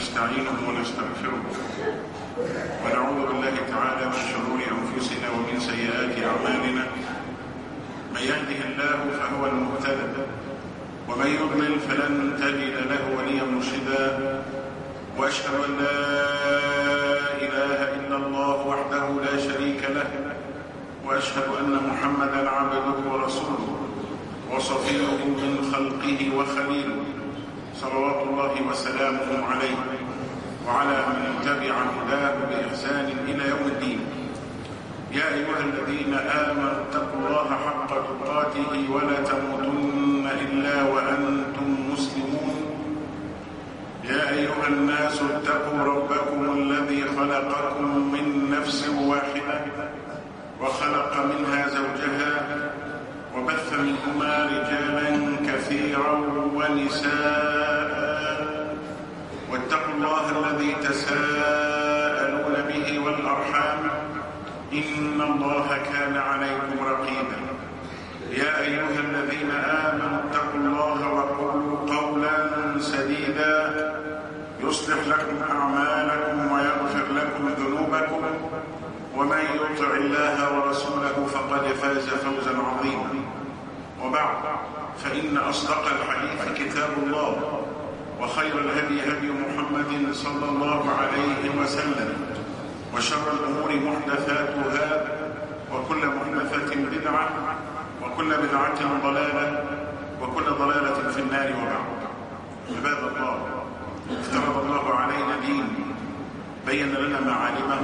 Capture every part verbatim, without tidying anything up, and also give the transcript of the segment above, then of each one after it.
ونستعينه ونستغفره ونعوذ بالله تعالى من شرور أنفسنا ومن سيئات أعمالنا. من يهده الله فهو المهتدى ومن يضلل فلن تجد له وليا مرشدا، وأشهد أن لا إله إلا الله وحده لا شريك له، وأشهد أن محمدا عبده ورسوله وصفيه من خلقه وخليله، صلوات الله وسلامه عليه وعلى من تبع هداه بإحسان إلى يوم الدين. يا أيها الذين آمنوا اتقوا الله حق تقاته ولا تموتن إلا وأنتم مسلمون. يا أيها الناس اتقوا ربكم الذي خلقكم من نفس واحدة وخلق منها زوجها وبث منهما رجالا كثيرا ونساء، واتقوا الله الذي تساءلون به والأرحام إن الله كان عليكم رقيبا. يا أيها الذين آمنوا اتقوا الله وقولوا قولا سديدا يصلح لكم أعمالكم ويغفر لكم ذنوبكم، ومن يطع الله ورسوله فقد فاز فوزا عظيما. وبعد، فإن أصدق الحديث كتاب الله، وخير الهدي هدي محمد صلى الله عليه وسلم، وشر الأمور محدثاتها، وكل محدثة بدعة، وكل بدعة ضلالة، وكل ضلالة في النار. وبعد، عباد الله، افترض الله علينا دين بين لنا معالمه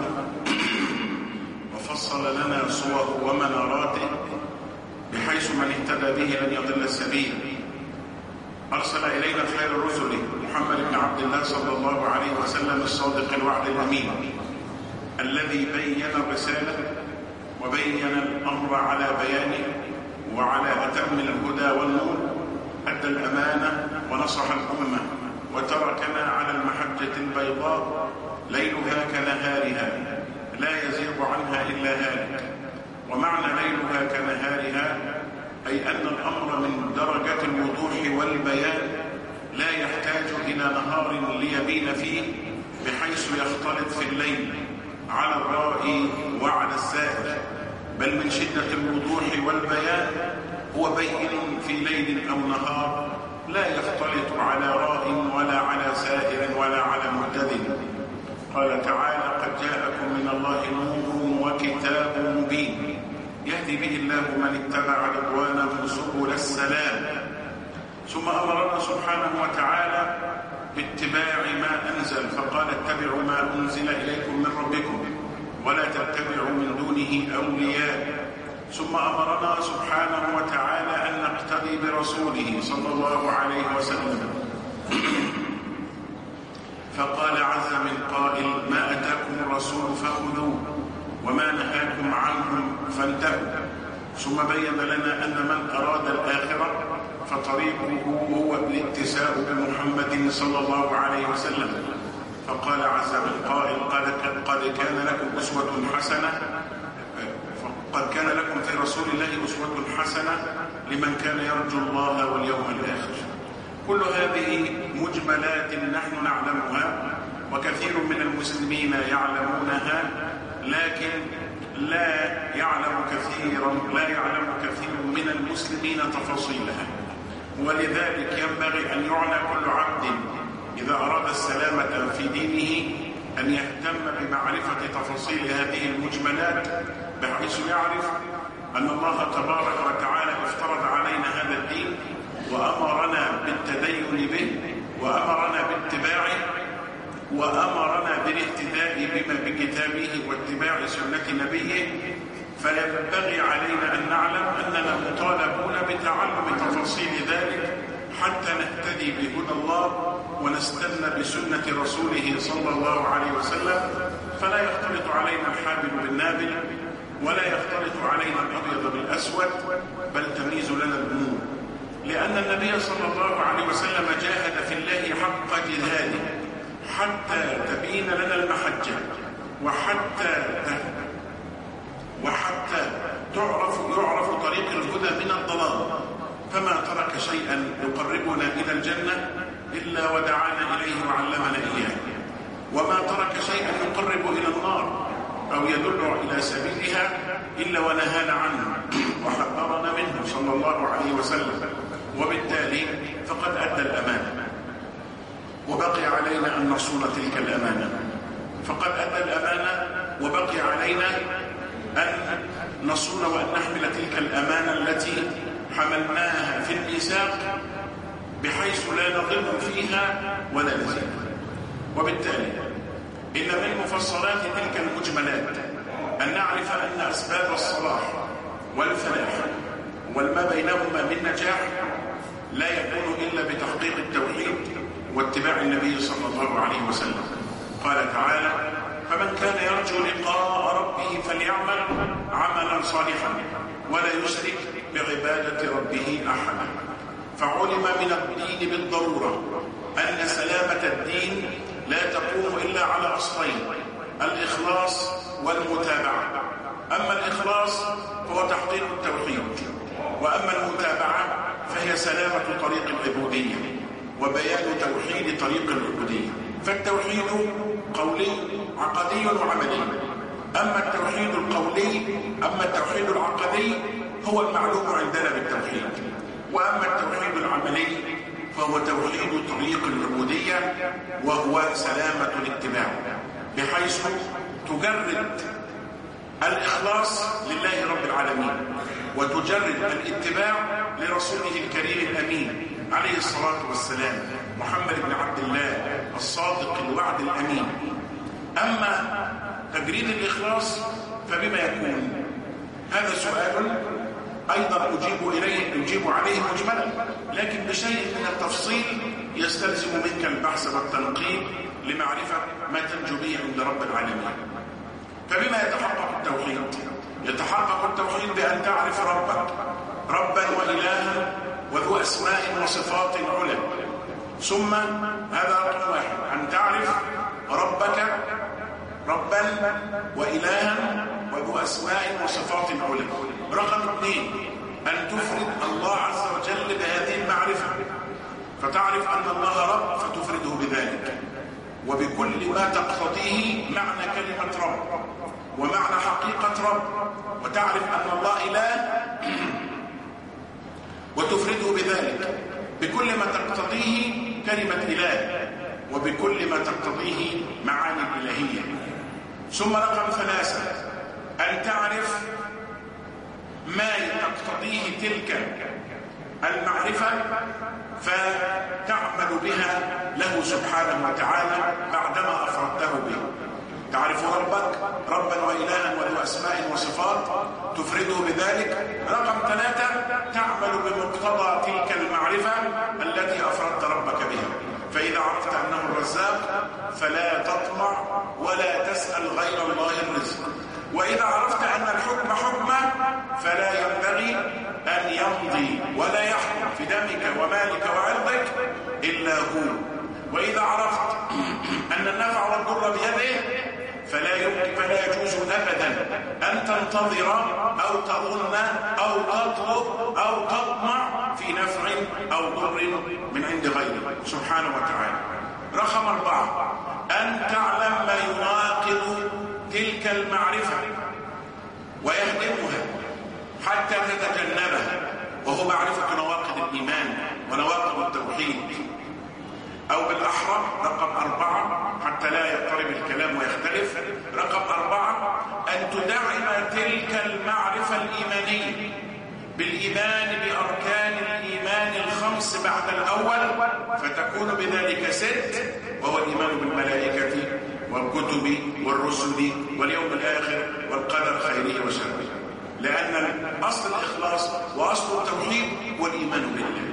وفصل لنا صوره ومناراته، بحيث من اهتدى به لن يضل السبيل. أرسل إلينا خير رسله محمد بن عبد الله صلى الله عليه وسلم الصادق الوعد الأمين، الذي بين الرسالة وبين الأمر على بيانه وعلى أتم الهدى والنور، أدى الأمانة ونصح الأمة، وتركنا على المحجة البيضاء ليلها كنهارها لا يزيغ عنها إلا هالك. ومعنى ليلها كنهارها أي أن الأمر من درجة الوضوح والبيان لا يحتاج إلى نهار ليبين فيه بحيث يختلط في الليل على الرائي وعلى السائر، بل من شدة الوضوح والبيان هو بين في ليل أو نهار لا يختلط على راء ولا على سائر ولا على معتدل. قال تعالى: قد جاءكم من الله نور وكتاب مبين يهدي به الله من اتبع رضوانه سبل السلام. ثم أمرنا سبحانه وتعالى باتباع ما أنزل، فقال: اتبعوا ما أنزل إليكم من ربكم ولا تتبعوا من دونه أولياء. ثم أمرنا سبحانه وتعالى أن نقتدي برسوله صلى الله عليه وسلم، فقال عز من قائل: ما أتاكم الرسول فخذوه وما نهاكم عنه فانتهوا. ثم بين لنا أن من أراد الآخرة فطريقه هو الاتساء بمحمد صلى الله عليه وسلم، فقال عز من قائل: قد كان لكم أسوة حسنة قد كان لكم في رسول الله أسوة حسنة لمن كان يرجو الله واليوم الآخر. كل هذه مجملات نحن نعلمها وكثير من المسلمين يعلمونها، لكن لا يعلم كثيرا لا يعلم كثير من المسلمين تفاصيلها. ولذلك ينبغي أن يعنى كل عبد إذا أراد السلامة في دينه أن يهتم بمعرفة تفاصيل هذه المجملات، بحيث يعرف أن الله تبارك وتعالى افترض علينا هذا الدين وأمرنا بالتدين به، وأمرنا باتباعه، وأمرنا بالاهتداء بما بكتابه واتباع سنة نبيه. فينبغي علينا أن نعلم أننا مطالبون بتعلم تفاصيل ذلك حتى نهتدي بهدى الله ونستنى بسنة رسوله صلى الله عليه وسلم، فلا يختلط علينا الحابل بالنابل ولا يختلط علينا الأبيض بالأسود، بل تميز لنا الأمور. لأن النبي صلى الله عليه وسلم جاهد في الله حق جهاده حتى تبين لنا المحجة، وحتى وحتى تعرف يعرف طريق الهدى من الضلال. فما ترك شيئا يقربنا إلى الجنة إلا ودعانا إليه وعلمنا إياه. وما ترك شيئا يقرب إلى النار أو يدل إلى سبيلها إلا ونهانا عنه وحذرنا منه صلى الله عليه وسلم. وبالتالي فقد أدى الأمانة، وبقي علينا أن نصون تلك الأمانة. فقد أدى الأمانة وبقي علينا أن نصون وأن نحمل تلك الأمانة التي حملناها في الميثاق بحيث لا نضل فيها ولا نزيد. وبالتالي إن من مفصلات تلك المجملات أن نعرف أن أسباب الصلاح والفلاح والما بينهما من نجاح لا يكون إلا بتحقيق التوحيد واتباع النبي صلى الله عليه وسلم. قال تعالى: فمن كان يرجو لقاء ربه فليعمل عملا صالحا ولا يشرك بعبادة ربه أحدا. فعلم من الدين بالضرورة أن سلامة الدين لا تقوم إلا على أصلين: الإخلاص والمتابعة. أما الإخلاص فهو تحقيق التوحيد، وأما المتابعة فهي سلامة طريق العبودية وبيان توحيد طريق العبودية. فالتوحيد قولي عقدي وعملي. أما التوحيد القولي أما التوحيد العقدي هو المعلوم عندنا بالتوحيد، وأما التوحيد العملي فهو توحيد طريق العبودية وهو سلامة الاتباع، بحيث تجرد الإخلاص لله رب العالمين وتجرد الاتباع لرسوله الكريم الأمين عليه الصلاة والسلام محمد بن عبد الله الصادق الوعد الأمين. أما تجريد الإخلاص فبما يكون؟ هذا سؤال أيضا أجيب إليه أجيب عليه مجملا، لكن بشيء من التفصيل يستلزم منك البحث والتنقيب لمعرفة ما تنجو به عند رب العالمين. فبما يتحقق التوحيد؟ يتحقق التوحيد بأن تعرف ربك ربا وإلها وذو أسماء وصفات علا. ثم هذا رقم واحد، أن تعرف ربك ربا وإلها وذو أسماء وصفات علا. رقم اثنين، أن تفرد الله عز وجل بهذه المعرفة، فتعرف أن الله رب فتفرده بذلك وبكل ما تقتضيه معنى كلمة رب ومعنى حقيقة رب، وتعرف أن الله إله وتفرده بذلك بكل ما تقتضيه كلمة إله وبكل ما تقتضيه معاني الإلهية. ثم رقم ثلاثة، أن تعرف ما تقتضيه تلك المعرفة فتعمل بها له سبحانه وتعالى بعدما أفردته به. تعرف ربك ربا وإلها وذو أسماء وصفات تفرده بذلك. رقم ثلاثة، تعمل بمقتضى تلك المعرفة التي أفردت ربك بها. فإذا عرفت أنه الرزاق فلا تطمع ولا تسأل غير الله الرزق. وإذا عرفت أن الحكم حكمه فلا ينبغي أن يمضي ولا يحكم في دمك ومالك وعرضك إلا هو. وإذا عرفت أن النفع والضر بيده فلا يمكن فلا يجوز أبدا أن تنتظر أو تظن أو تطلب أو تطمع في نفع أو ضر من عند غيره سبحانه وتعالى. رقم أربعة، أن تعلم ما يناقض تلك المعرفة ويهدمها حتى تتجنبها، وهو معرفة نواقض الإيمان ونواقض التوحيد. أو بالأحرى رقم أربعة حتى لا يضطرب الكلام ويختلف، رقم أربعة أن تدعم تلك المعرفة الإيمانية بالإيمان بأركان الإيمان الخمس بعد الأول، فتكون بذلك ست، وهو الإيمان بالملائكة والكتب والرسل واليوم الآخر والقدر خيره وشره. لأن أصل الإخلاص وأصل التوحيد هو الإيمان بالله.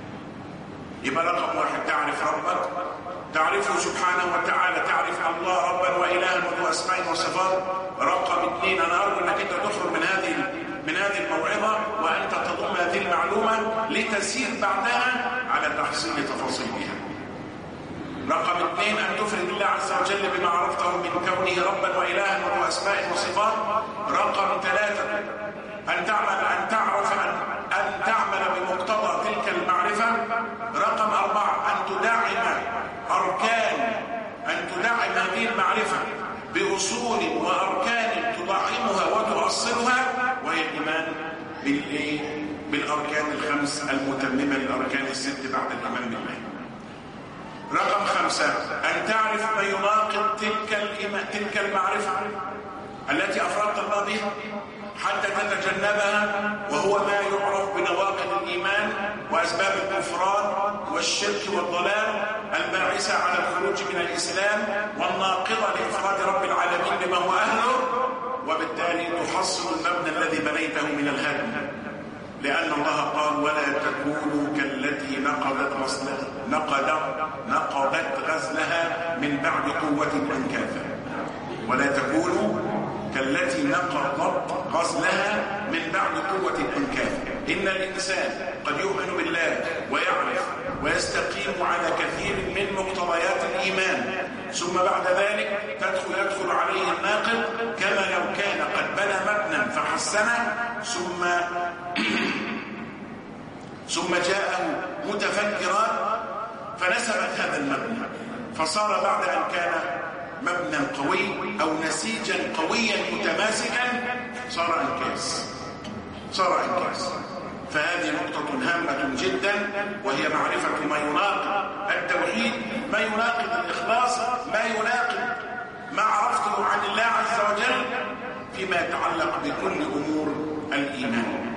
يبقى رقم واحد تعرف ربك، تعرفه سبحانه وتعالى، تعرف الله ربا وإلها وذو أسماء وصفات. رقم اثنين، أنا أرجو أنك أنت تخرج من هذه من هذه الموعظة وأنت تضم هذه المعلومة لتسير بعدها على تحصيل تفاصيلها. رقم اثنين، أن تفرد الله عز وجل بما عرفته من كونه ربا وإلها وذو أسماء وصفات. رقم ثلاثة، أن تعمل أن تعرف أن, أن تعمل بمقتضى تلك المعرفة. رقم أربعة، أن تدعم أركان أن تدعم المعرفة بأصول وأركان تضعمها وتؤصلها، وهي الإيمان بالأركان الخمس المتممة للأركان الست بعد الإيمان بالله. رقم خمسة، أن تعرف ما يناقض تلك تلك المعرفة التي أفردت الله بها حتى تتجنبها، وهو ما يعرف بنواقض الإيمان وأسباب الكفران والشرك والضلال الباعثة على الخروج من الإسلام والناقضة لإفراد رب العالمين بما هو أهله، وبالتالي تحصل المبنى الذي بنيته من الهدم. لأن الله قال: ولا تكونوا كالتي نقضت غزلها نقضت نقضت غزلها من بعد قوة أنكاثا. ولا تكونوا كالتي نقضت غزلها من بعد قوة أنكاثا. إن الإنسان قد يؤمن بالله ويعرف ويستقيم على كثير من مقتضيات الإيمان، ثم بعد ذلك تدخل يدخل عليه الناقض كما لو كان قد بنى مبنى فحسنه، ثم ثم جاءه متفكرات فنسبت هذا المبنى، فصار بعد أن كان مبنى قوي أو نسيجا قويا متماسكا صار انكاس صار انكاس فهذه نقطة هامة جدا، وهي معرفة ما يناقض التوحيد، ما يناقض الإخلاص، ما يناقض ما عرفته عن الله عز وجل فيما يتعلق بكل أمور الإيمان.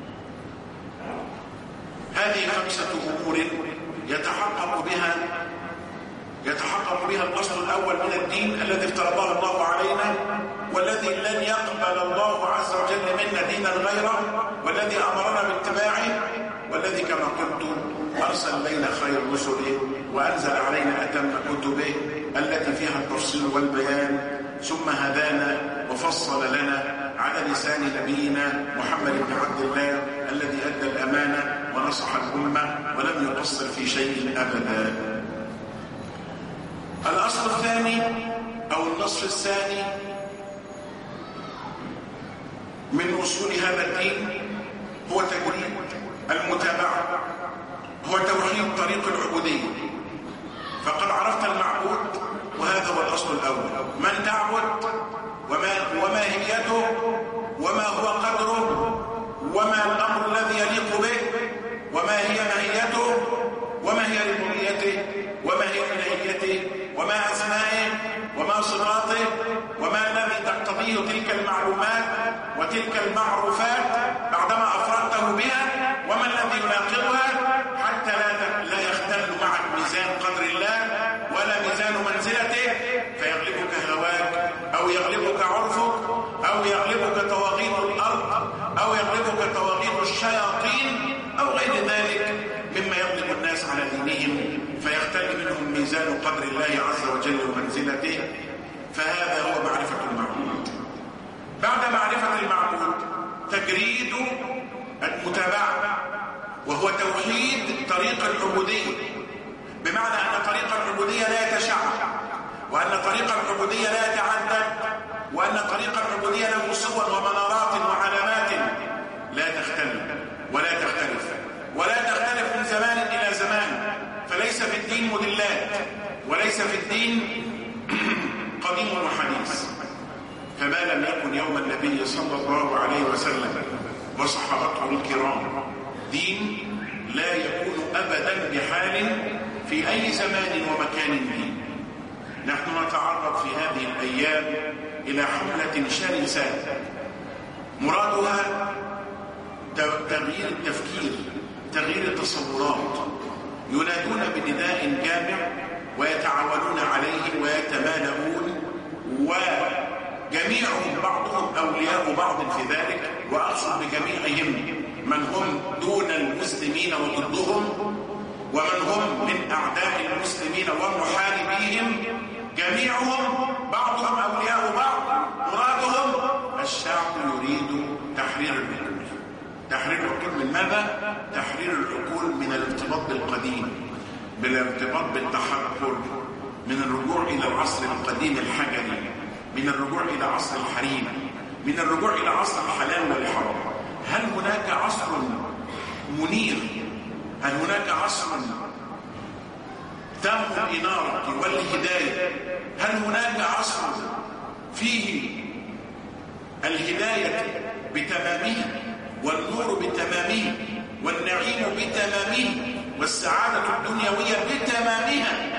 هذه خمسة أمور يتحقق بها يتحقق بها الأصل الأول من الدين الذي افترضه الله علينا، والذي لن يقبل الله عز وجل منا دينا غيره، والذي أمرنا باتباعه، والذي كما قلت أرسل إلينا خير رسله وأنزل علينا أتم كتبه التي فيها التفصيل والبيان، ثم هدانا وفصل لنا على لسان نبينا محمد بن عبد الله الذي أدى الأمانة ونصح الأمة ولم يقصر في شيء أبدا. الأصل الثاني أو النصف الثاني من أصول هذا الدين هو تجريد المتابعة، هو توحيد طريق العبودية. فقد عرفت المعبود، وهذا هو الأصل الأول، من تعبد وما وماهيته وما هو قدره وما الأمر الذي يليق به وما هي ماهيته وما هي ربوبيته وما هي إلهيته وما أسمائه وما صفاته وما الذي تقتضيه تلك المعلومات وتلك المعروفات بعدما أفردته بها، وما الذي يناقضها حتى لا لا يختل معك ميزان قدر الله ولا ميزان منزلته، فيغلبك هواك أو يغلبك عرفك أو يغلبك طواغيت الأرض أو يغلبك طواغيت الشياطين أو غير ذلك مما يغلب الناس على دينهم، فيختل منهم ميزان قدر الله عز وجل ومنزلته. فهذا هو معرفة المعبود. بعد معرفة المعبود تجريد المتابعة، وهو توحيد طريق العبودية، بمعنى أن طريق العبودية لا يتشعب، وأن طريق العبودية لا يتعدد، وأن طريق العبودية له صور ومنارات وعلامات لا تختل ولا تختلف ولا تختلف من زمان إلى زمان. فليس في الدين مدلات، وليس في الدين قديم وحديث. فما لم يكن يوم النبي صلى الله عليه وسلم وصحابته الكرام دين، لا يكون أبدا بحال في أي زمان ومكان دين. نحن نتعرض في هذه الأيام إلى حملة شرسة مرادها تغيير التفكير، تغيير التصورات، ينادون بنداء جامع ويتعاونون عليه ويتمالؤون، وجميعهم بعضهم أولياء بعض في ذلك، وأقصد بجميعهم من هم دون المسلمين وضدهم، ومن هم من أعداء المسلمين ومحاربيهم، جميعهم بعضهم أولياء بعض. مرادهم الشعب يريد تحرير العقول. تحرير العقول من ماذا؟ تحرير العقول من الارتباط بالقديم، بالارتباط بالتحرر، من الرجوع إلى العصر القديم الحجري، من الرجوع إلى عصر الحريم، من الرجوع إلى عصر الحلال والحرام. هل هناك عصر منير؟ هل هناك عصر تم الإنارة والهداية. هل هناك عصر فيه الهداية بتمامه والنور بتمامه والنعيم بتمامه والسعادة الدنيوية بتمامها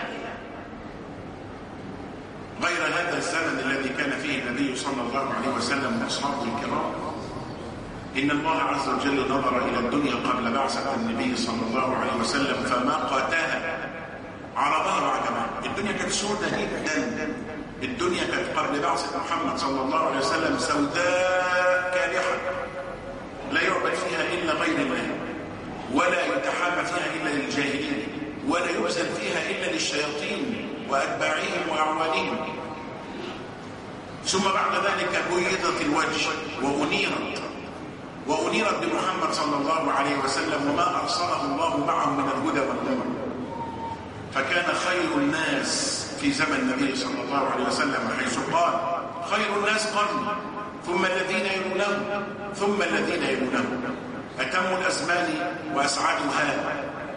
غير هذا الزمن الذي كان فيه النبي صلى الله عليه وسلم وأصحابه الكرام؟ إن الله عز وجل نظر إلى الدنيا قبل بعثة النبي صلى الله عليه وسلم فمقتها عرضها وعجمها. الدنيا كانت سودة جدا. الدنيا كانت قبل بعثة محمد صلى الله عليه وسلم سوداء كالحة، لا يعبد فيها إلا غير الله، ولا يتحامى فيها إلا للجاهلين، ولا يبذل فيها إلا للشياطين وأتباعهم وأعوانهم. ثم بعد ذلك بيضت الوجه وأنيرت وأنيرت بمحمد صلى الله عليه وسلم وما أرسله الله معه من الهدى والنور. فكان خير الناس في زمن النبي صلى الله عليه وسلم حيث قال خير الناس قرني ثم الذين يلونهم ثم الذين يلونهم. أتم الأزمان وأسعدها،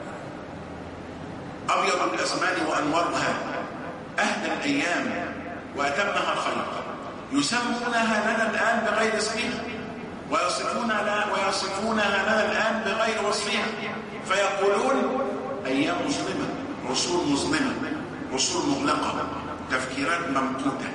أبيض الأزمان وأنورها، أهدى الأيام وأتمها خير. يسمونها لنا الآن بغير اسمها ويصفونها ويصفونها لنا الآن بغير وصفها، فيقولون أيام مظلمة، عصور مظلمة، عصور مغلقة، تفكيرات ممقوتة،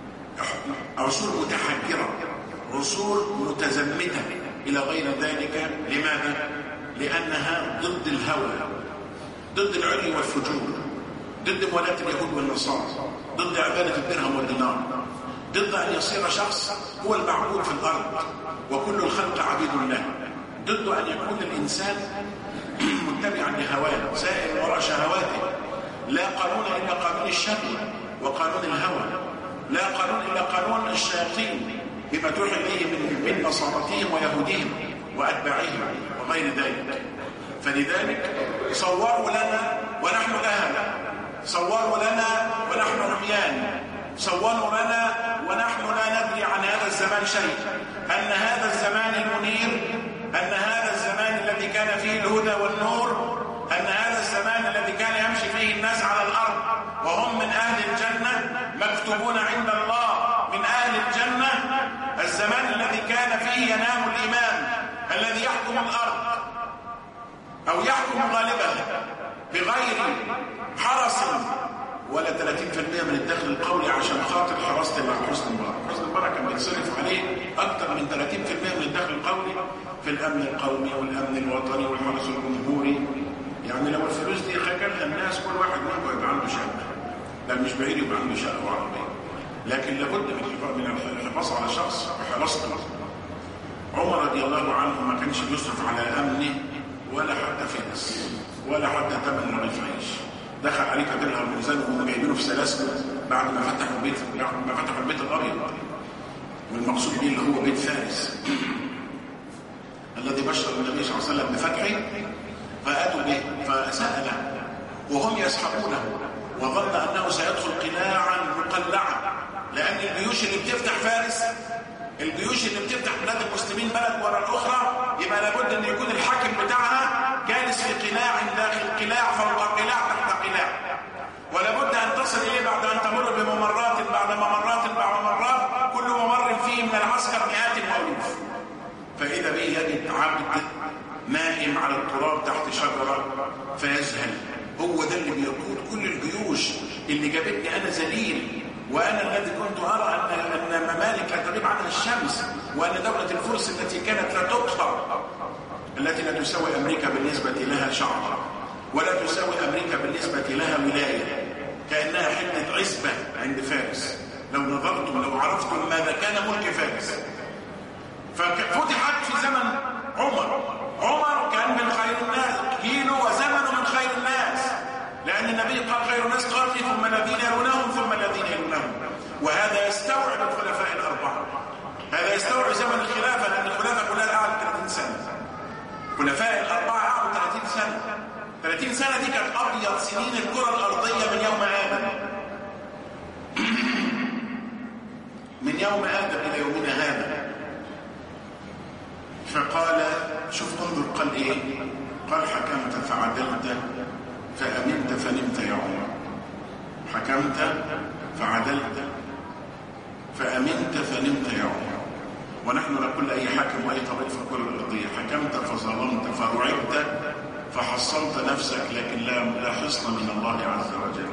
عصور متحجرة، عصور متزمتة إلى غير ذلك. لماذا؟ لأنها ضد الهوى، ضد العلي والفجور، ضد مولاة اليهود والنصارى، ضد عبادة الدرهم والدينار، ضد أن يصير شخص هو المعبود في الأرض وكل الخلق عبيد له، ضد أن يكون الإنسان متبعا لهواه سائر وراء شهواته. لا قانون إلا قانون الشهوة وقانون الهوى، لا قانون إلا قانون الشياطين بما توحي إليه من من نصارتهم ويهودهم وأتباعهم وغير ذلك. فلذلك صوروا لنا ونحن أهلا، صوروا لنا ونحن عميان، صوروا لنا ونحن لا ندري عن هذا الزمان شيء، أن هذا الزمان المنير، أن هذا الزمان الذي كان فيه الهدى والنور، أن هذا الزمان الذي كان يمشي فيه الناس على الأرض وهم من أهل الجنة مكتوبون عند الله من أهل الجنة، الزمان الذي كان فيه ينام الإمام الذي يحكم الأرض أو يحكم غالبها بغير حرس ولا ثلاثين بالمئة من الدخل القولي عشان خاطر حراسة حسني مبارك. حسني مبارك كان بيتصرف عليه أكثر من ثلاثين بالمئة من الدخل القولي في الأمن القومي والأمن الوطني والحرس الجمهوري. يعني لو الفلوس دي خجلها الناس كل واحد منهم يبقى عنده شقة، لا مش بعيد يبقى عنده شقة وعربية، لكن لابد من الحفاظ على شخص وحراسته. عمر رضي الله عنه ما كانش بيصرف على أمنه ولا حتى فلس ولا حتى ثمن رغيف عيش. دخل عليه كبيرها المنزل وهم جايبينه في سلاسل بعد ما فتحوا البيت بعد ما فتحوا البيت الابيض، والمقصود به اللي هو بيت فارس الذي بشر النبي صلى الله عليه وسلم بفتحه، فاتوا به فساله وهم يسحبونه وظن انه سيدخل قلاعا مقلعا، لان الجيوش اللي بتفتح فارس، الجيوش اللي بتفتح بلاد المسلمين بلد ورا الاخرى، يبقى لابد ان يكون الحاكم بتاعها جالس في قلاع داخل قلاع فوق قلاع تحت قلاع، ولابد ان تصل اليه بعد ان تمر بممرات بعد ممرات بعد ممرات، كل ممر فيه من العسكر مئات والوف. فاذا به يجد عبد نائم على التراب تحت شجره فيذهل، هو ده اللي بيقود كل الجيوش اللي جابتني انا ذليل، وانا الذي كنت ارى ان ان ممالك لا تغيب عنها الشمس، وان دوله الفرس التي كانت لا تقهر، التي لا تساوي أمريكا بالنسبة لها شعب، ولا تساوي أمريكا بالنسبة لها ولاية، كأنها حتة عزبة عند فارس. لو نظرتم لو عرفتم ماذا كان ملك فارس. ففتحت في زمن عمر، عمر كان من خير الناس، جيله وزمنه من خير الناس، لأن النبي قال خير الناس قرني ثم الذين يلونهم ثم الذين يلونهم، وهذا يستوعب الخلفاء الأربعة، هذا يستوعب زمن الخلافة، لأن الخلافة كلها قعدت ثلاثين سنة، خلفاء الأربعة قعدوا ثلاثين سنة، ثلاثين سنة دي كانت أبيض سنين الكرة الأرضية من يوم آدم من يوم آدم إلى يومنا هذا. فقال شوف انظر قال إيه، قال حكمت فعدلت فأمنت فنمت يا عمر. حكمت فعدلت فأمنت فنمت يا عمر. ونحن نقول أي حاكم وأي طبيب في كل الأرضية: حكمت فظلمت فرعبت فحصنت نفسك، لكن لا لا حصن من الله عز وجل.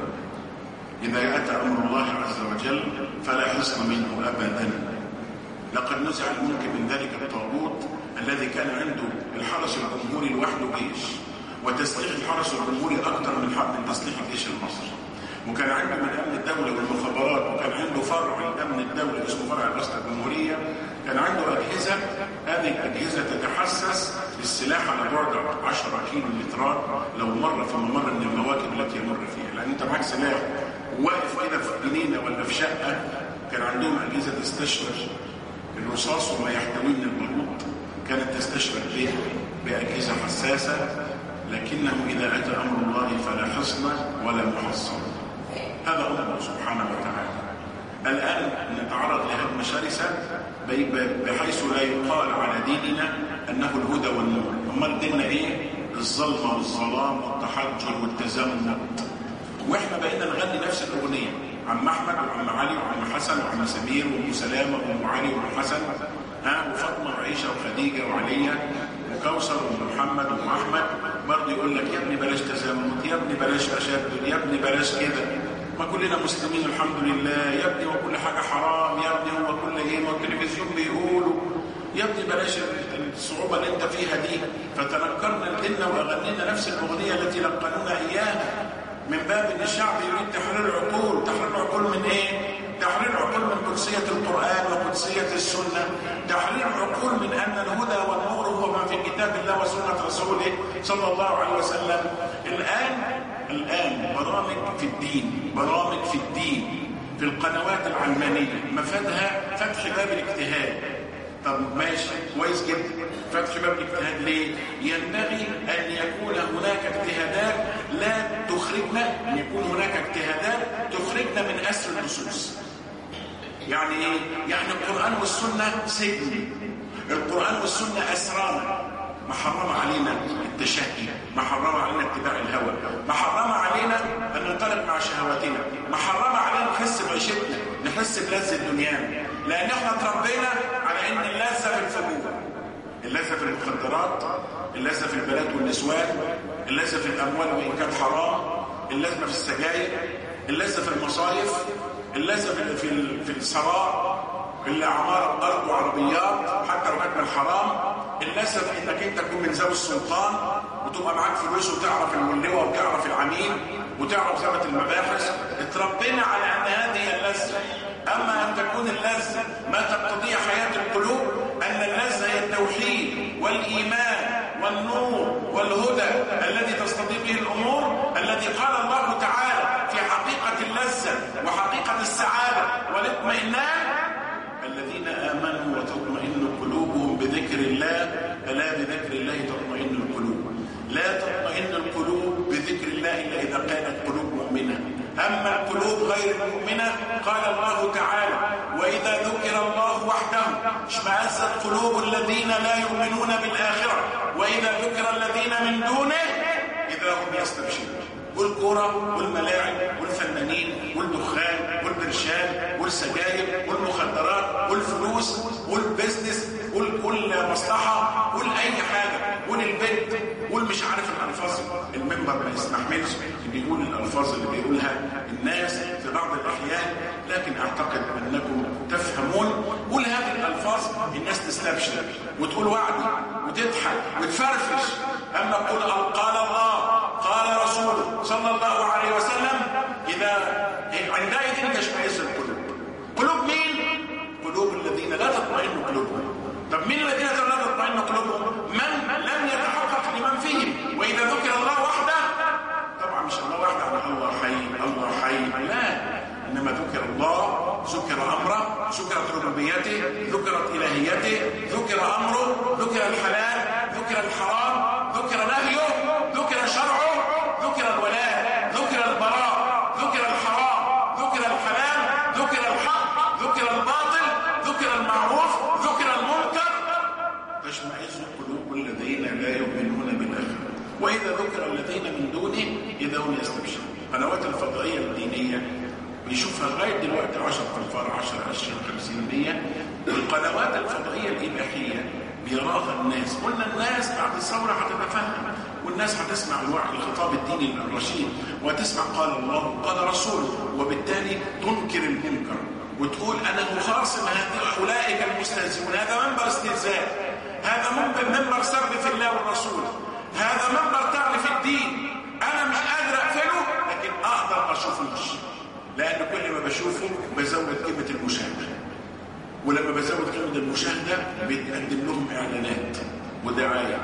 إذا أتى أمر الله عز وجل فلا حصن منه أبدا. لقد نزع الملك من ذلك الطاغوت الذي كان عنده الحرس الجمهوري لوحده جيش، وتسليح الحرس الجمهوري أكثر من من تسليح الجيش المصري، وكان عنده من أمن الدولة والمخابرات، وكان عنده فرع من أمن الدولة اسمه فرع الرئاسة الجمهورية، كان عنده أجهزة. هذه الأجهزة تتحسس السلاح على بعد عشرة كيلو مترات لو مر في ممر من المواكب التي يمر فيها، لأن أنت معك سلاح واقف كده في جنينة ولا في شقة. كان عندهم أجهزة تستشعر الرصاص وما يحتويه من البارود، كانت تستشعر به بأجهزة حساسة، لكنه إذا أتى أمر الله فلا حصن ولا محصن. هذا أمره سبحانه وتعالى. الآن نتعرض لهجمة شرسة بحيث لا يقال على ديننا أنه الهدى والنور. أمال ديننا إيه؟ الظلمة والظلام والتحجر والتزمت. وإحنا بقينا نغني نفس الأغنية: عم أحمد وعم علي وعم حسن وعم سمير وأم سلامة وأم علي وأم حسن، ها، وفاطمة وعيشة وخديجة وعلية وكوثر ومحمد وأحمد. برضه يقول لك: يا ابني بلاش تزمت، يا ابني بلاش تشدد، يا ابني بلاش كده، ما كلنا مسلمين الحمد لله، يا ابني وكل حاجة حرام، يا ابني هو كل ايه ما التلفزيون بيقولوا، يا ابني بلاش الصعوبة اللي انت فيها دي. فتنكرنا الدين وأغنينا نفس الأغنية التي لقنونا إياها، من باب ان الشعب يريد تحرير العقول. تحرير العقول من ايه؟ تحرير العقول من قدسية القرآن وقدسية السنة. تحرير العقول من أن الهدى والنور هو ما في كتاب الله وسنة رسوله صلى الله عليه وسلم. الآن الآن برامج في الدين، برامج في الدين في القنوات العلمانية مفادها فتح باب الاجتهاد. طب ماشي كويس جدا، فتح باب الاجتهاد ليه؟ ينبغي أن يكون هناك اجتهادات لا تخرجنا، أن يكون هناك اجتهادات تخرجنا من أسر النصوص. يعني ايه؟ يعني القرآن والسنة سجن، القرآن والسنة أسرانا. ما حرم علينا التشهي، ما حرم علينا اتباع الهوى، ما حرم علينا أن ننطلق مع شهواتنا، ما حرم علينا نحس بعيشتنا، نحس بلذة الدنيا، لأن احنا تربينا على أن اللذة في الفجور، اللذة في المخدرات، اللذة في البنات والنسوان، اللذة في الأموال وإن كانت حرام، اللذة في السجاير، اللذة في المصايف، اللذة في في الثراء، اللي عمارة أرض وعربيات حتى لو كانت من الحرام، اللذة في إنك أنت تكون من ذوي السلطان وتبقى معاك فلوس وتعرف الملوة وتعرف العميل وتعرف ثبت المباحث. اتربينا على أن هذه اللذة. أما أن تكون اللذة ما تقتضي حياة القلوب، أن اللذة هي التوحيد والإيمان والنور والهدى الذي تستضيء به الأمور، الذي قال الله تعالى في حقيقة اللذة وحقيقة السعادة والاطمئنان: الذين آمنوا وتطمئن قلوبهم بذكر الله، ألا بذكر الله تطمئن القلوب. لا تطمئن القلوب بذكر الله إلا إذا كانت قلوب مؤمنة. أما القلوب غير المؤمنة قال الله تعالى: وإذا ذكر الله وحده اشمأزت قلوب الذين لا يؤمنون بالآخرة وإذا ذكر الذين من دونه إذا هم يستبشرون. والكرة والملاعب والفنانين والدخان والبرشام والسجاير والمخدرات والفلوس والبزنس وكل مصلحة وأي حاجة والبنت والمش عارف الألفاظ. المنبر ما يستحملش بيقول الألفاظ اللي بيقولها الناس في بعض الأحيان، لكن أعتقد أنكم تفهمون. قول هذه الألفاظ الناس تستبشر وتقول وعدي وتضحك وتفرفش. أما قول قال الله قال رسوله صلى الله عليه وسلم، إذا عندئذ تشمئز القلوب. قلوب مين؟ قلوب الذين لا تطمئن قلوبهم. طب مين الذين لا تطمئن قلوبهم؟ من لم يتحقق لمن فيهم. وإذا ذكر الله وحده، طبعا مش الله وحده على الله حي الله حي، لا، إنما ذكر الله، ذكر أمره، ذكرت ربوبيته، ذكرت إلهيته، ذكر أمره، ذكر الحلال، ذكر الحرام، ذكر نهيه، ذكر شرعه، ذكر الولاء، ذكر البراء، ذكر الحرام، ذكر الحلال، ذكر الحق، ذكر الباطل، ذكر المعروف، ذكر المنكر. تشمئز قلوب الذين لا يؤمنون بالآخرة وإذا ذكر الذين من دونه إذا هم يستبشرون. قنوات الفضائية الدينية بيشوفها لغايه دلوقتي عشرة تنفار، عشرة عشرين خمسين مية. القنوات الفضائيه الاباحيه بيراها الناس. قلنا الناس بعد الثوره هتتفهم، والناس هتسمع الوحي الخطاب الديني الرشيد، وتسمع قال الله قال رسوله، وبالتالي تنكر المنكر وتقول انا مخاصم اولئك المستهزئون. هذا منبر استهزاء، هذا منبر سب في الله والرسول، هذا منبر تعرف الدين. انا مش قادر اقفله لكن اقدر ما اشوفوش، لان كل ما بشوفه بزود قيمه المشاهده، ولما بزود قيمه المشاهده بتقدم لهم اعلانات ودعايه.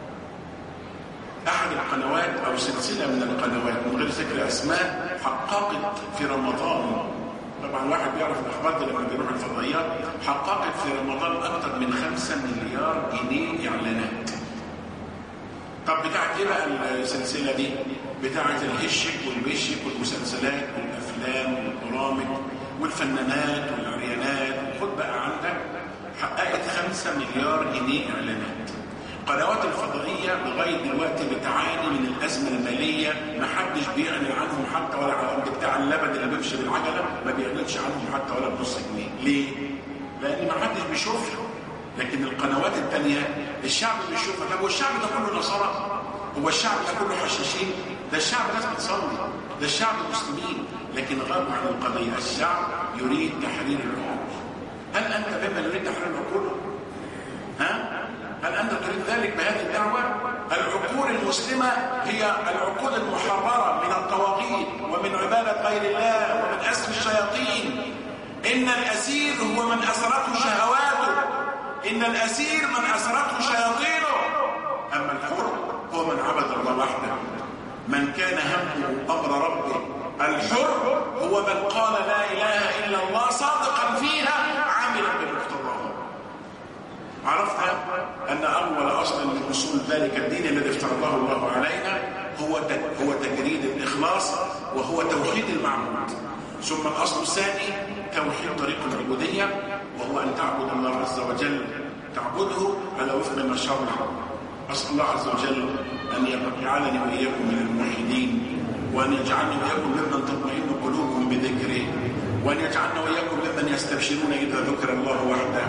احد القنوات او سلسله من القنوات من غير ذكر اسماء حققت في رمضان، طبعا واحد بيعرف الاخبار دي لما بيروح الفضائيات، حققت في رمضان اكثر من خمسة مليار جنيه اعلانات. طب بتاعت ايه بقى السلسله دي؟ بتاعت الهشك والبشك والمسلسلات والافلام والبرامج والفنانات والعريانات. خد بقى عندك، حققت خمسة مليار جنيه اعلانات. قنوات الفضائيه لغايه دلوقتي بتعاني من الازمه الماليه، ما حدش بيعلن عنهم حتى ولا على بتاع اللبن اللي بيمشي بالعجله ما بيعلنش عنهم حتى ولا بنص جنيه. ليه؟ لان ما حدش بيشوفها. لكن القنوات الثانيه الشعب بيشوفها. طب والشعب ده كله نصارى؟ هو الشعب ده كله حشاشين؟ ده الشعب ناس بتصلي، ده الشعب مسلمين، لكن غابوا عن القضيه. الشعب يريد تحرير العقول. هل انت ممن يريد تحرير العقول؟ ها؟ هل أنت تريد ذلك بهذه الدعوة؟ العقول المسلمة هي العقول المحررة من الطواغيت ومن عبادة غير الله ومن أسر الشياطين. إن الأسير هو من أسرته شهواته، إن الأسير من أسرته شياطينه. أما الحر هو من عبد الله وحده، من كان همه أمر ربه. الحر هو من قال لا إله إلا الله صادقا فيها عاملا بمقتضاها. عرفت أن أول أصل من أصول ذلك الدين الذي افترضه الله علينا هو هو تجريد الإخلاص، وهو توحيد المعبود. ثم الأصل الثاني توحيد طريق العبودية، وهو أن تعبد الله عز وجل، تعبده على وفق ما شرع. أسأل الله عز وجل أن يجعلني وإياكم من الموحدين، وأن يجعلني وإياكم ممن تطمئن قلوبهم بذكره، وأن يجعلنا وإياكم ممن يستبشرون إذا ذكر الله وحده.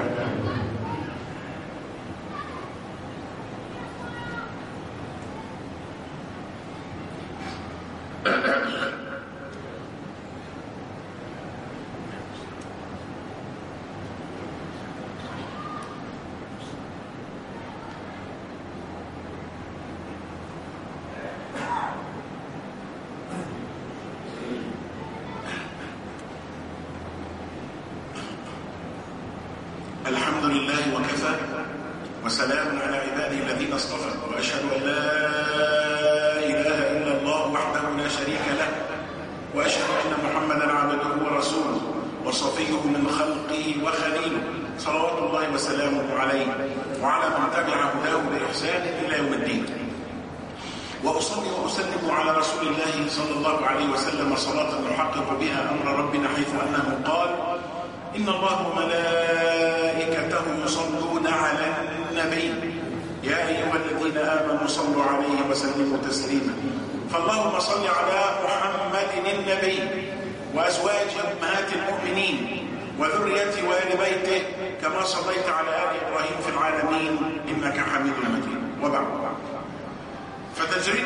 الحمد لله وكفى، وسلام على عباده الذين اصطفى، واشهد ان لا اله الا الله وحده لا شريك له، واشهد ان محمدا عبده ورسوله وصفيه من خلقه وخليله، صلوات الله وسلامه عليه وعلى من تبع هداه باحسان الى يوم الدين. واصلي واسلم على رسول الله صلى الله عليه وسلم صلاه نحقق بها امر ربنا، حيث انه قال: إن الله وملائكته يصلون على النبي يا أيها الذين آمنوا صلوا عليه وسلموا تسليما. فاللهم صل على محمد النبي وأزواجه أمهات المؤمنين وذريته وآل بيته كما صليت على آل إبراهيم في العالمين إنك حميد مجيد. وبعد، فتجريد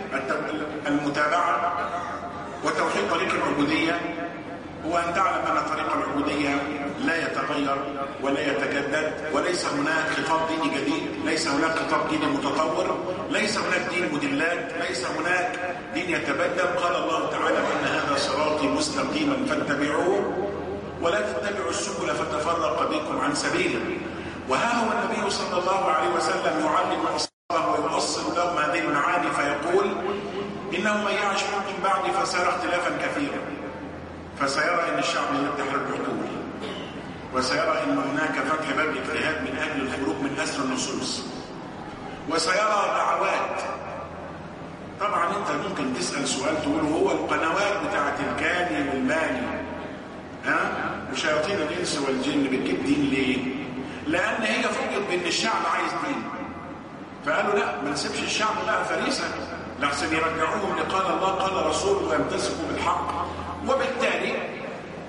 المتابعة وتوحيد طريق العبودية هو أن تعلم أن طريق العبودية لا يتغير ولا يتجدد، وليس هناك خطاب ديني جديد، ليس هناك خطاب ديني متطور، ليس هناك دين مدلات، ليس هناك دين يتبدل. قال الله تعالى: إن هذا صراطي مستقيما فاتبعوه ولا تتبعوا السبل فتفرق بكم عن سبيله. وها هو النبي صلى الله عليه وسلم يعلم أصحابه ويوصل لهم هذه المعاني فيقول: إنه من يعش منكم بعدي فسيرى اختلافا كثيرا، فسيرى ان الشعب يفتح العقول، وسيرى ان هناك فتح باب الاجتهاد من اجل الخروج من اسر النصوص، وسيرى دعوات. طبعا انت ممكن تسال سؤال تقول: هو القنوات بتاعت الكاني والماني ها وشياطين الانس والجن بتجيب دين ليه؟ لان هي فوجئت بان الشعب عايز دين، فقالوا لا، ما نسيبش الشعب بقى فريسه لحسن يرجعوهم لقال الله قال رسوله ويمتسكوا بالحق. وبالتالي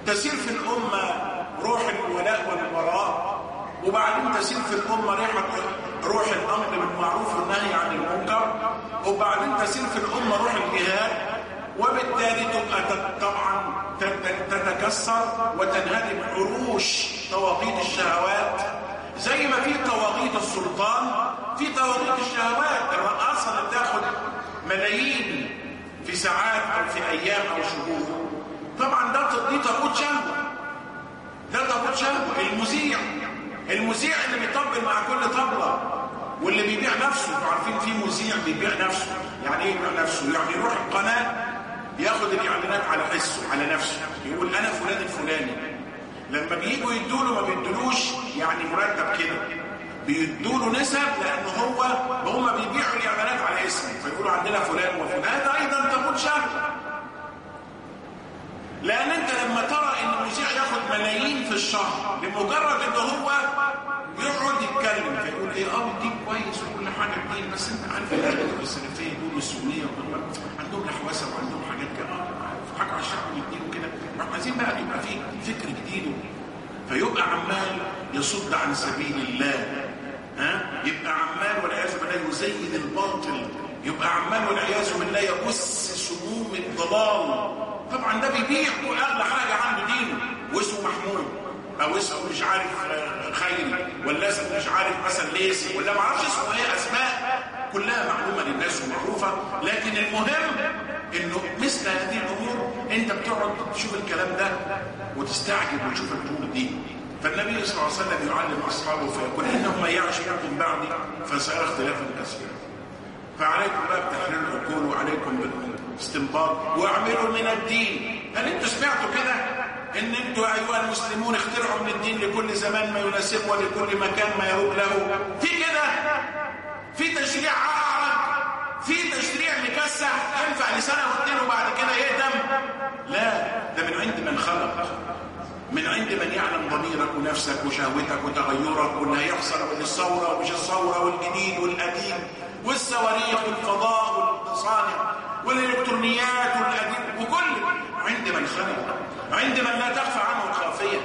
تسير في الأمة روح الولاء والبراء، وبعدين تسير في الأمة ريحة روح الأمر بالمعروف والنهي عن المنكر، وبعدين تسير في الأمة روح الجهاد، وبالتالي تبقى طبعا تتكسر وتنهدم عروش طواغيت الشهوات. زي ما في طواغيت السلطان في طواغيت الشهوات. الرقاصة اللي بتاخد ملايين في ساعات أو في أيام أو شهور، طبعا ده دي طاغوت شهوة، ده طاغوت شهوة. المذيع المذيع اللي بيطبل مع كل طبلة واللي بيبيع نفسه، انتوا عارفين في مذيع بيبيع نفسه. يعني ايه يبيع نفسه؟ يعني يروح القناة ياخد الاعلانات على حسه على نفسه، يقول انا فلان الفلاني. لما بييجوا يدوله ما بيدولوش يعني مرتب كده، بيدوله نسب، لان هو هم بيبيعوا الاعلانات على اسمه، فيقولوا عندنا فلان وفلان. هذا ايضا طاغوت شهوة، لان انت لما ترى ان المذيع ياخد ملايين في الشهر لمجرد ان هو يقعد يتكلم فيقول ايه اه الدين كويس وكل حاجه الدين، بس انت عارف الدول السلفيه دول والسنيه عندهم لحوسه وعندهم حاجات كده حاجه على الشعب والدين وكده، عايزين بقى يبقى في فكر جديد، فيبقى عمال يصد عن سبيل الله، ها يبقى عمال والعياذ بالله يزين الباطل، يبقى عمال والعياذ بالله يبث سموم الضلال. طبعا ده بيبيع واغلى حاجه عنده دينه، واسمه محمود او اسمه مش عارف خيري، ولا اسمه مش عارف مثلا ليسي، ولا ما اعرفش اسمه ايه، اسماء كلها معلومه للناس ومعروفه. لكن المهم انه مثل هذه الامور انت بتقعد تشوف الكلام ده وتستعجب وتشوف الامور دي. فالنبي صلى الله عليه وسلم يعلم اصحابه فيقول انه من يعش منكم بعدي فسيرى اختلافا كثيرا، فعليكم بقى بتحرير العقول وعليكم بالاستنباط واعملوا من الدين. هل انتوا سمعتوا كده ان انتوا ايها المسلمون اخترعوا من الدين لكل زمان ما يناسبه ولكل مكان ما يروق له؟ في كده؟ في تشريع اعرض؟ في تشريع مكسح ينفع لسنه واثنين وبعد كده يهدم؟ لا، ده من عند من خلق، من عند من يعلم ضميرك ونفسك وشهوتك وتغيرك واللي هيحصل والثوره ومش الثوره والجديد والقديم والصواريخ والفضاء والمصانع والالكترونيات والقديم، وكل عند من خلق، عند من لا تخفى عنه خافيه.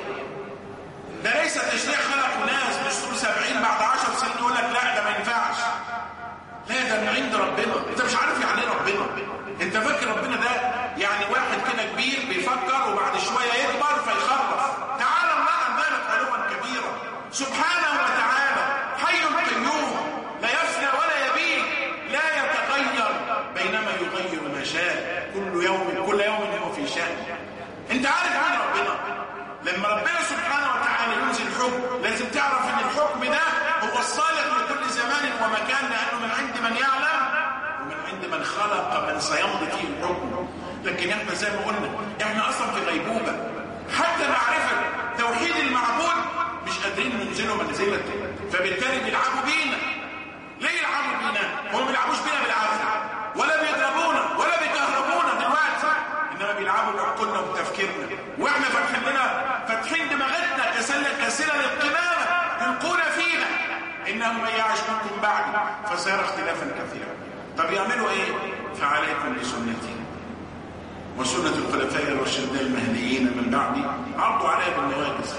ده ليس تشريع خلق ناس مش سبعين بعد عشر سنين يقول لك لا ده ما ينفعش. لا، ده من عند ربنا. انت مش عارف يعني ايه ربنا. انت فاكر ربنا ده يعني واحد كده كبير بيفكر وبعد شويه يكبر فيخرف. تعالى الله عن ذلك علوا كبيرا سبحانه وتعالى، حي قيوم لا يفنى ولا يبيد، لا يتغير بينما يغير ما شاء، كل يوم كل يوم هو في شأن. انت عارف عن ربنا. لما ربنا سبحانه وتعالى ينزل حكم لازم تعرف ان الحكم ده هو الصالح لكل زمان ومكان، لانه من عند من يعلم ومن عند من خلق من سيمضي فيه الحكم. لكن احنا زي ما قلنا احنا اصلا في غيبوبه، حتى معرفه توحيد المعبود مش قادرين ننزله منزلته، فبالتالي بيلعبوا بينا. ليه يلعبوا بينا؟ هم ما بيلعبوش بينا بالعافيه ولا بيضربونا ولا بيكهربونا دلوقتي، انما بيلعبوا بعقولنا وبتفكيرنا، واحنا فاتحين لنا فاتحين دماغتنا كسله كسله للقمامه يلقون فينا انهم من يعش منكم بعد فسيرى اختلافا كثيرا. طب يعملوا ايه؟ فعليكم بسنتي وسنه الخلفاء الراشدين المهديين من بعدي عرضوا عليها بالنواجذ.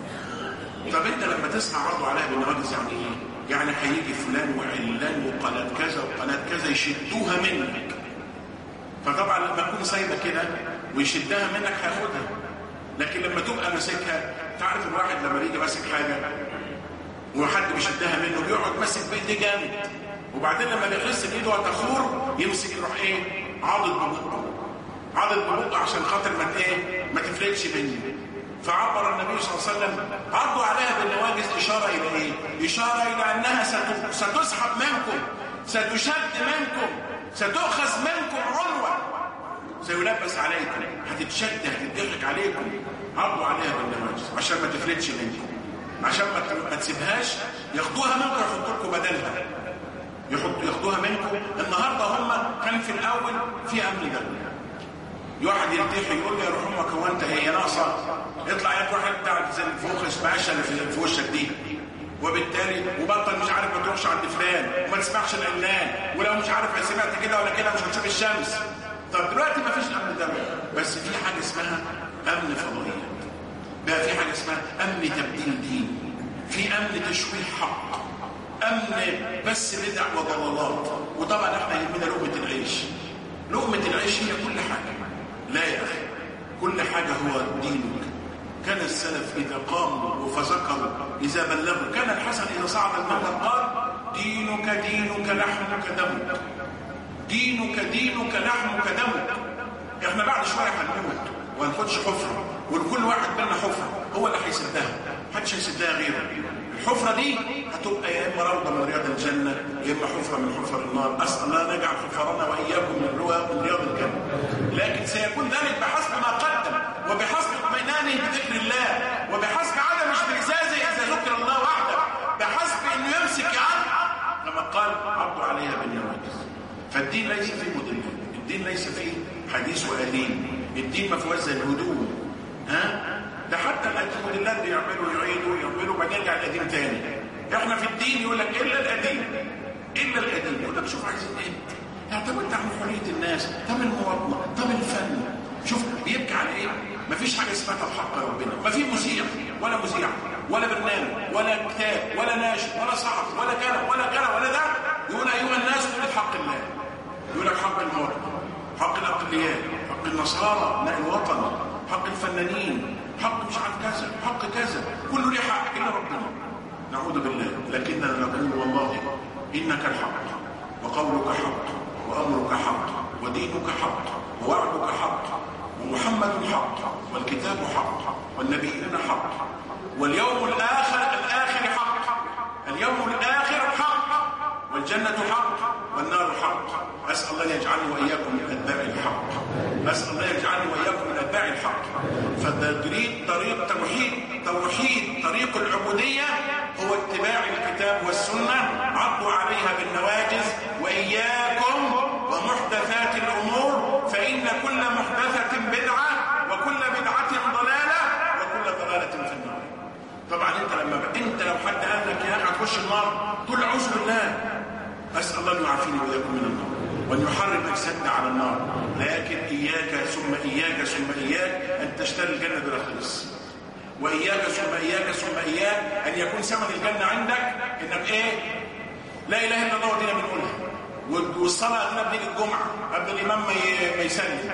طب انت لما تسمع عرضوا عليها بالنواجذ يعني ايه؟ يعني هيجي فلان وعلان وقناه كذا وقناه كذا يشدوها منك، فطبعا لما تكون سايبه كده ويشدها منك هياخدها. لكن لما تبقى ماسكها، تعرف الواحد لما يجي ماسك حاجه وحد بيشدها منه بيقعد ماسك بايديه جامد، وبعدين لما بيخلص ايده وتخور يمسك يروح ايه؟ عاضد ببقه، عاضد ببقه عشان خاطر ما ايه؟ ما تفلتش مني. فعبر النبي صلى الله عليه وسلم عرضوا عليها بالنواجذ اشاره الى ايه؟ اشاره الى انها ستسحب منكم، ستشد منكم، ستؤخذ منكم عنوة، سيلبس عليكم، هتتشد هتتضحك عليكم. عرضوا عليها بالنواجذ عشان ما تفلتش منكم، عشان ما تسيبهاش ياخدوها منكم يحطوا لكم بدلها، يحطوا ياخدوها منكم. النهارده هم كان في الاول في امن دولي، واحد يلتحي يقول لي يا روح امك هو انت هي ناقصه؟ اطلع يا واحد بتاع زي الفوخ اسمعش اللي في وشك دي، وبالتالي وبطل مش عارف ما تروحش عند فلان وما تسمعش الاعلان، ولو مش عارف سمعت كده ولا كده مش هتشوف الشمس. طب دلوقتي ما فيش امن دولي، بس في حاجه اسمها امن فضائيه. اسمها أمن تبديل دين، في أمن تشويه حق، أمن بس بدع وضلالات. وطبعا احنا يهمنا لقمة العيش. لقمة العيش هي كل حاجة. لا يا أخي، كل حاجة هو دينك. كان السلف إذا قاموا وفذكروا إذا بلغوا، كان الحسن إذا صعد المنبر قال دينك دينك لحمك دمك، دينك دينك لحمك دمك. احنا بعد شوية هنموت وهنخدش حفرة، ولكل واحد منا حفرة هو اللي هيسدها، محدش هيسدها غيره. الحفرة دي هتبقى يا إما روضة من رياض الجنة يا إما حفرة من حفر النار. أسأل الله أن يجعل حفرنا وإياكم من رياض الجنة. لكن سيكون ذلك بحسب ما قدم، وبحسب اطمئنانه بذكر الله، وبحسب عدم اشمئزازه إذا ذكر الله وحده، بحسب إنه يمسك عنه كما قال عضوا عليها بالنواجذ. فالدين ليس فيه مدلل، الدين ليس فيه حديث وأليم، الدين ما فيهوش زي الهدوء. ها؟ ده حتى المدلات بيعملوا يعيدوا يعملوا بعدين يرجع القديم تاني. احنا في الدين يقول لك الا القديم، الا القديم. يقول لك شوف عايزين ايه؟ يعني طب انت عن حريه الناس، طب المواطنه، طب الفن. شوف بيبكي على ايه؟ مفيش حاجه اسمها بحق ربنا، ما في مذيع ولا مذيع ولا برنامج ولا كتاب ولا ناشر ولا صحفي ولا كذا ولا كذا ولا ده يقول ايها الناس قولوا حق الله. يقول لك حق المواطنه، حق الاقليات، حق النصارى ابناء الوطن، حق الفنانين، حق مش عارف كذا، حق كذا، كله ليه حق الا ربنا. نعوذ بالله. لكننا نقول والله انك الحق، وقولك حق، وامرك حق، ودينك حق، ووعدك حق، ومحمد حق، والكتاب حق، والنبيون حق، واليوم الاخر الاخر حق، اليوم الاخر حق، والجنه حق، والنار حق. اسال الله يجعلني واياكم من اتباع الحق، اسال الله يجعلني واياكم من اتباع الحق. فالتدريب طريق توحيد، توحيد طريق العبوديه هو اتباع الكتاب والسنه. عضوا عليها بالنواجذ، واياكم ومحدثات الامور، فان كل محدثه بدعه، وكل بدعه ضلاله، وكل ضلاله في النار. طبعا انت لما ب... انت لو حد قال لك يا اخي هتخش النار تقول اعوذ بالله. اسال الله ان يعافيني واياكم من النار، وأن يحرم أجسادنا على النار. لكن إياك ثم إياك ثم إياك أن تشتري الجنة بلا خلص، وإياك ثم إياك ثم إياك أن يكون ثمن الجنة عندك إنك إيه؟ لا إله إلا الله ودينا بنقولها، والصلاة دينا بدين الجمعة قبل الإمام ما يسلم،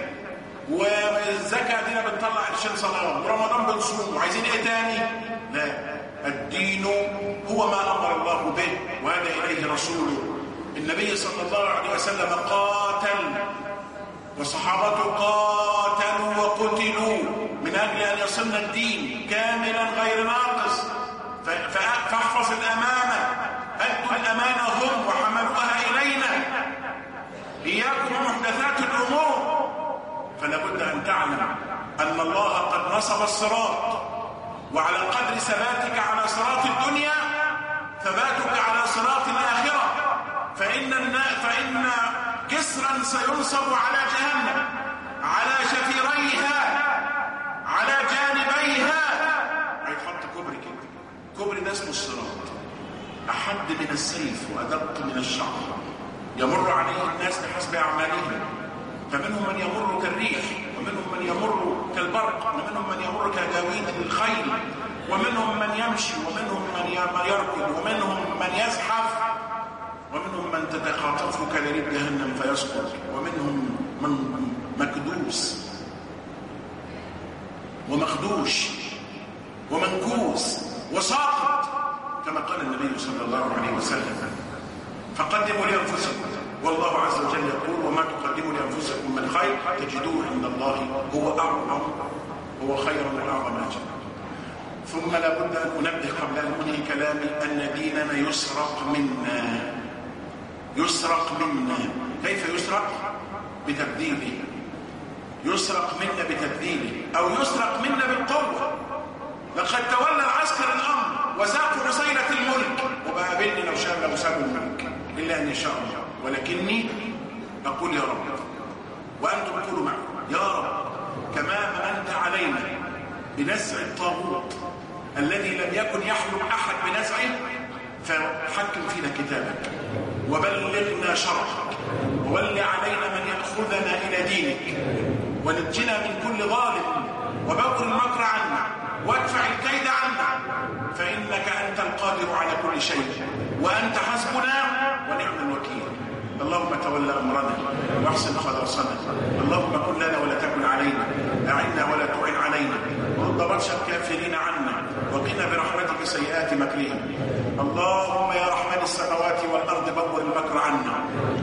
والزكاة دينا بنطلع قرشين صلاة، ورمضان بنصوم، وعايزين إيه تاني؟ لا، الدين هو ما أمر الله به وهذا إليه رسوله. النبي صلى الله عليه وسلم قاتل، وصحابته قاتلوا وقتلوا من أجل أن يصلنا الدين كاملا غير ناقص. فاحفظ الأمانة، أدوا الأمانة هم وحملوها إلينا. إياكم محدثات الأمور. فلا بد أن تعلم أن الله قد نصب الصراط، وعلى قدر ثباتك على صراط الدنيا ثباتك على صراط الآخرة. فإن فإن جسرا سينصب على جهنم على شفيريها على جانبيها، هيتحط كوبري كده. كوبري ده اسمه الصراط، أحد من السيف وأدق من الشعر، يمر عليه الناس بحسب أعمالهم. فمنهم من يمر كالريح، ومنهم من يمر كالبرق، ومنهم من يمر كجاويد الخيل، ومنهم من يمشي، ومنهم من يركض، ومنهم من يزحف، ومنهم من تتخاطفه كلريب جهنم فيسقط، ومنهم من مكدوس ومخدوش ومنكوس وساقط كما قال النبي صلى الله عليه وسلم. فقدموا لأنفسكم، والله عز وجل يقول وما تقدموا لأنفسكم من خير تجدوه عند الله هو أعظم هو خير وأعظم أجر. ثم لابد أن أنبه قبل أن أنهي كلامي أن ديننا يسرق منا، يسرق منا. كيف يسرق؟ بتبديله. يسرق منا بتبديله، أو يسرق منا بالقوة. لقد تولى العسكر الأمر وساقوا رسيلة الملك، وبقابلني لو شاء لو سابوا الملك إلا أن يشاء الله. ولكني أقول يا رب، وأنتم قولوا معي يا رب، كما مننت علينا بنزع الطاغوت الذي لم يكن يحلم أحد بنزعه، فحكم فينا كتابك وبلغنا شرعك، وول علينا من يأخذنا إلى دينك، ونجنا من كل ظالم، وبقر المكر عنا، وادفع الكيد القادر على كل شيء، وأنت حسبنا ونعم الوكيل. اللهم تول أمرنا واحسن خلاصنا، اللهم كن لنا ولا تكن علينا، أعنا ولا تعن علينا، ورد بطش الكافرين عنا، وقنا برحمتك سيئات مكرهم. اللهم يا رحمن السماوات والأرض بور المكر عنا،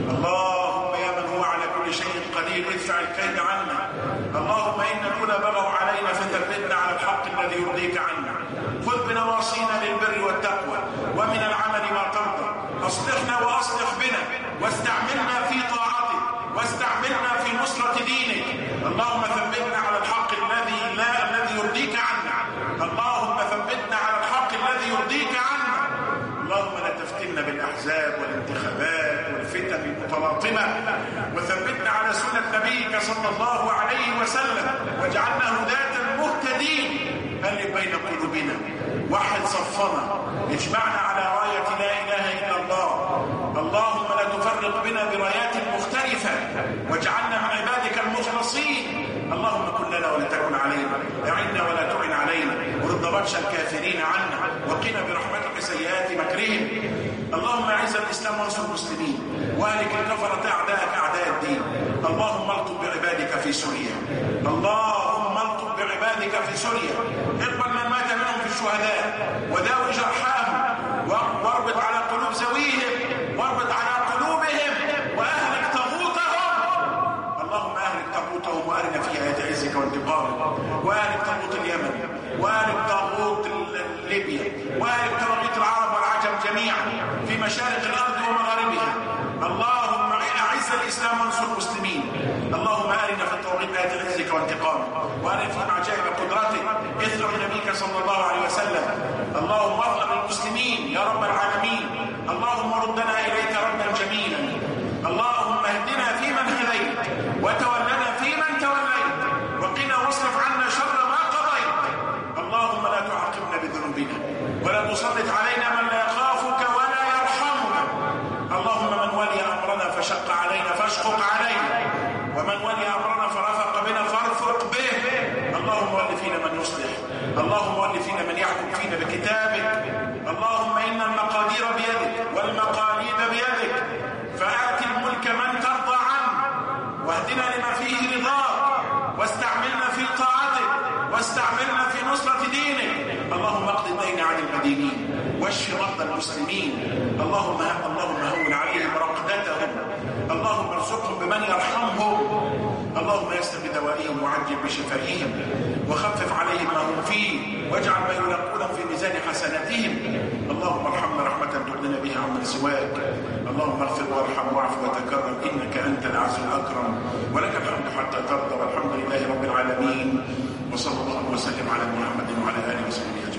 اللهم يا من هو على كل شيء قدير ادفع الكيد عنا. اللهم إن كنا بغوا علينا فثبتنا على الحق الذي يرضيك عنا، خذ بنواصينا للبر والتقوى ومن العمل ما ترضى، أصلحنا وأصلح بنا، واستعملنا في طاعتك، واستعملنا في نصرة دينك. اللهم ثبتنا على الحق الذي لا الذي يرضيك عنا، اللهم ثبتنا على الحق الذي يرضيك عنا. اللهم لا تفتنا بالأحزاب والانتخابات والفتن المتلاطمة، وثبتنا على سنة نبيك صلى الله عليه وسلم، واجعلنا هداة مهتدين. ألف بين قلوبنا، وحد صفنا، اجمعنا على راية لا إله إلا الله. اللهم لا تفرق بنا برايات مختلفة، واجعلنا من عبادك المخلصين. اللهم كن لنا ولا تكن علينا، أعنا ولا تعن علينا، ورد بطش الكافرين عنا، وقنا برحمتك سيئات مكرهم. اللهم اعز الإسلام وانصر المسلمين، واهلك الكفرة أعداءك أعداء الدين. اللهم الطف بعبادك في سوريا، اللهم الطف بعبادك في سوريا، اقبل من مات منهم في الشهداء، وداوي جرحاهم، واربط على قلوب ذويهم، واربط على قلوبهم، واهلك طاغوتهم. اللهم اهلك طاغوتهم، وارنا في آيات عزك وانتقامك، واهلك طاغوت اليمن، واهلك طاغوت ليبيا، واهلك طاغوت العرب والعجم جميعا في مشارق الارض ومغاربها. اللهم اعز الاسلام وانصر المسلمين. اللهم ارنا في الطاغوت آيات عزك وانتقامك، وارنا في عجائب قدرتك اثر نبيك صلى الله عليه وسلم. اللهم اغفر للمسلمين يا رب العالمين. اللهم ردنا اليك ردا جميلا. اللهم اهدنا فيمن هديت، وتولنا فيمن توليت، وقنا واصرف عنا شر ما قضيت. اللهم لا تعاقبنا بذنوبنا، ولا تسلط علينا من لا يخافك ولا يرحمنا. اللهم من ولي امرنا فشق علينا فاشقق عليه، ومن ولي امرنا فرفق بنا فارفق به. اللهم ول فينا من يصلح، اللهم ول فينا من يحكم فينا بكتابك. اللهم ان المقادير بيدك والمقاليد بيدك، فآت الملك من ترضى عنه، واهدنا لما فيه رضاك، واستعملنا في طاعتك، واستعملنا في نصرة دينك. اللهم اقض الدين عن المدينين، واشف مرضى المسلمين. اللهم اللهم هون عليهم رقدتهم، اللهم ارزقهم بمن يرحمهم. اللهم يسر بدوائهم وعجل بشفائهم، وخفف عليهم ما هم فيه، واجعل ما يلقون في ميزان حسناتهم. اللهم ارحمنا رحمة تغنينا بها عمن سواك. اللهم اغفر وارحم واعف وتكرم، انك انت العز الاكرم، ولك الحمد حتى ترضى، والحمد لله رب العالمين. وصلى الله وسلم على محمد وعلى اله وصحبه.